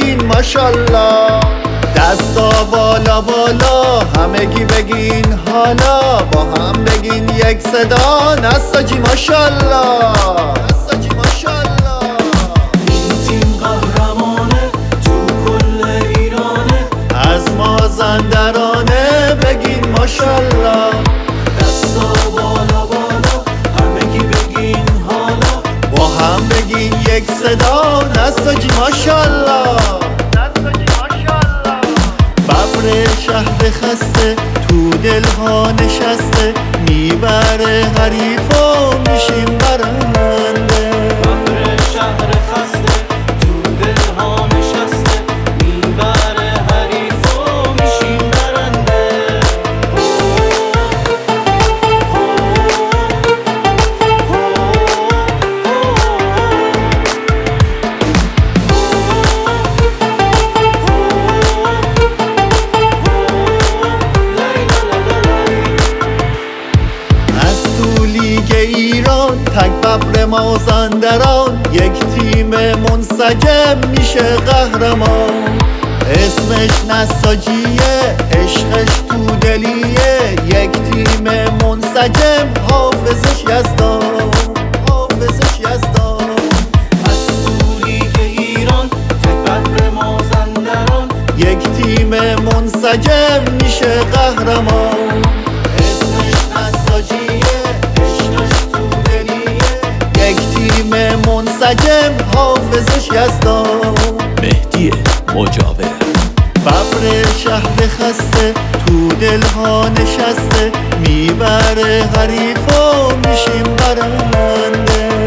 بگین ماشالله. دستا بالا بالا همگی بگین حالا، با هم بگین یک صدا نساجی ماشالله. نساجی ماشالله. این تیم قهرمانه تو کل ایرانه، از مازندرانه بگین ماشالله. دستا بالا بالا همگی بگین حالا، با هم بگین یک صدا نساجی ماشالله. ببر شهر خسته تو دلها نشسته، میبره حریف و میشیم برنده. ببر شهر خسته تو دلها نشسته، میبره حریف و میشیم برنده. ایران تک ببر مازندران، یک تیم منسجم میشه قهرمان. اسمش نساجیه عشقش تو دلیه، یک تیم منسجم حافظش یزدان. حافظش یزدان. از تو لیگ ایران تک ببر مازندران، یک تیم منسجم میشه قهرمان. اسمش نساجیه منسجم حافظش یزدان. مهدی مجاور. ببر شهر خسته تو دلها نشسته، میبره حریف و میشیم برنده.